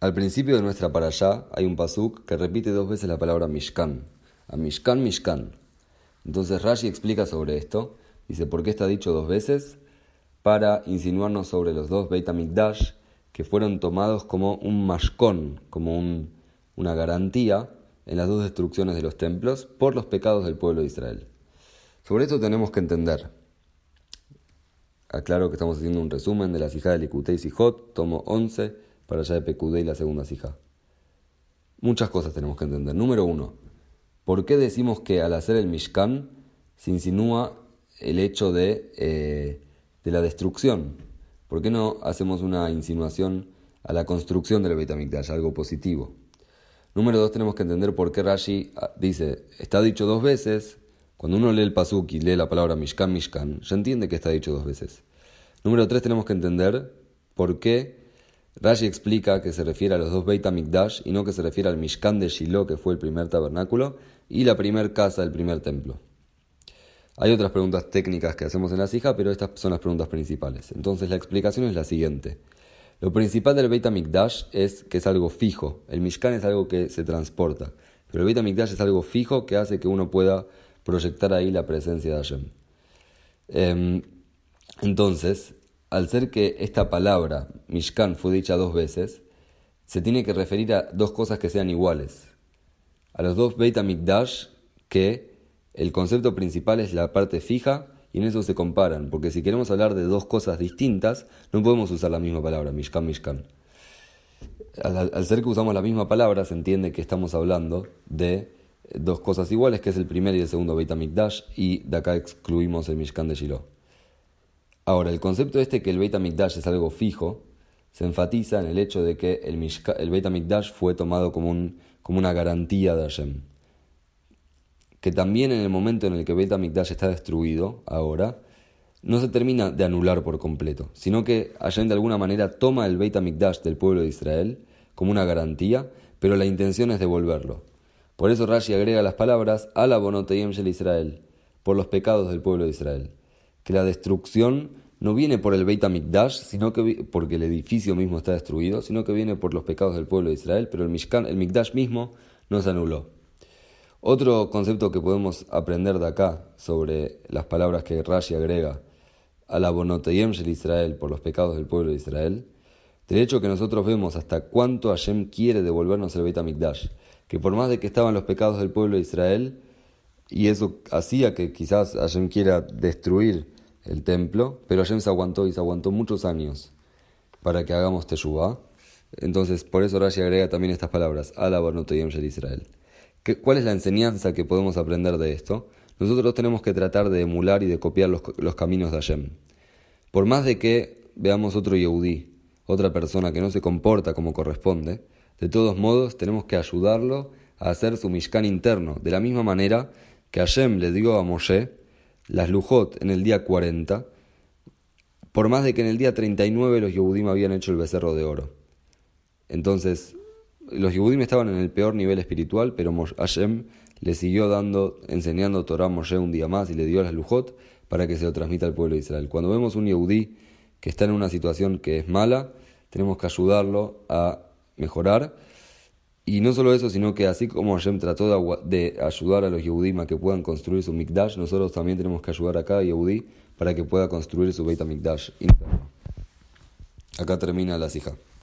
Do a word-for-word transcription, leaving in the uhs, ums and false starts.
Al principio de nuestra parashá hay un pasuk que repite dos veces la palabra Mishkan. A Mishkan, Mishkan. Entonces Rashi explica sobre esto. Dice, ¿por qué está dicho dos veces? Para insinuarnos sobre los dos Beit HaMikdash que fueron tomados como un mashkon, como un, una garantía en las dos destrucciones de los templos por los pecados del pueblo de Israel. Sobre esto tenemos que entender. Aclaro que estamos haciendo un resumen de la sijá de Likutei Sijot, tomo once, para allá de Pekudei, la segunda sijá. Muchas cosas tenemos que entender. Número uno, ¿por qué decimos que al hacer el Mishkan se insinúa el hecho de, eh, de la destrucción? ¿Por qué no hacemos una insinuación a la construcción del Beit HaMikdash, algo positivo? Número dos, tenemos que entender por qué Rashi dice, está dicho dos veces. Cuando uno lee el pasuk y lee la palabra Mishkan, Mishkan, ya entiende que está dicho dos veces. Número tres, tenemos que entender por qué Rashi explica que se refiere a los dos Beit HaMikdash y no que se refiere al Mishkan de Shiloh, que fue el primer tabernáculo, y la primer casa del primer templo. Hay otras preguntas técnicas que hacemos en la sija, pero estas son las preguntas principales. Entonces la explicación es la siguiente. Lo principal del Beit HaMikdash es que es algo fijo. El Mishkan es algo que se transporta. Pero el Beit HaMikdash es algo fijo que hace que uno pueda proyectar ahí la presencia de Hashem. Eh, entonces, al ser que esta palabra, Mishkan, fue dicha dos veces, se tiene que referir a dos cosas que sean iguales. A los dos Beit HaMikdash, que el concepto principal es la parte fija, y en eso se comparan, porque si queremos hablar de dos cosas distintas, no podemos usar la misma palabra, Mishkan, Mishkan. Al, al ser que usamos la misma palabra, se entiende que estamos hablando de dos cosas iguales, que es el primer y el segundo Beit HaMikdash, y de acá excluimos el Mishkan de Shiloh. Ahora, el concepto este que el Beit HaMikdash es algo fijo, se enfatiza en el hecho de que el, Mishka, el Beit HaMikdash fue tomado como, un, como una garantía de Hashem. Que también en el momento en el que el Beit HaMikdash está destruido, ahora, no se termina de anular por completo, sino que Hashem de alguna manera toma el Beit HaMikdash del pueblo de Israel como una garantía, pero la intención es devolverlo. Por eso Rashi agrega las palabras Ala bonoteyem shel Israel, por los pecados del pueblo de Israel. Que la destrucción no viene por el Beit HaMikdash, sino que porque el edificio mismo está destruido, sino que viene por los pecados del pueblo de Israel, pero el Mishkan, el Mikdash mismo no se anuló. Otro concepto que podemos aprender de acá sobre las palabras que Rashi agrega Ala bonoteyem shel Israel, por los pecados del pueblo de Israel, del hecho que nosotros vemos hasta cuánto Hashem quiere devolvernos el Beit HaMikdash, que por más de que estaban los pecados del pueblo de Israel, y eso hacía que quizás Hashem quiera destruir el templo, pero Hashem se aguantó y se aguantó muchos años para que hagamos teshuvá. Entonces, por eso Rashi agrega también estas palabras, Ala bonoteyem shel Israel. ¿Cuál es la enseñanza que podemos aprender de esto? Nosotros tenemos que tratar de emular y de copiar los, los caminos de Hashem. Por más de que veamos otro Yehudí, otra persona que no se comporta como corresponde, de todos modos tenemos que ayudarlo a hacer su Mishkan interno, de la misma manera que Hashem le dio a Moshe las Lujot en el día cuarenta, por más de que en el día treinta y nueve los Yehudim habían hecho el becerro de oro. Entonces, los Yehudim estaban en el peor nivel espiritual, pero Hashem le siguió dando, enseñando Torah a Moshe un día más y le dio las Lujot para que se lo transmita al pueblo de Israel. Cuando vemos un Yehudí que está en una situación que es mala, tenemos que ayudarlo a mejorar. Y no solo eso, sino que así como Hashem trató de, de ayudar a los Yehudim a que puedan construir su Mikdash, nosotros también tenemos que ayudar a cada Yehudí para que pueda construir su Beit HaMikdash interno. Acá termina la sija.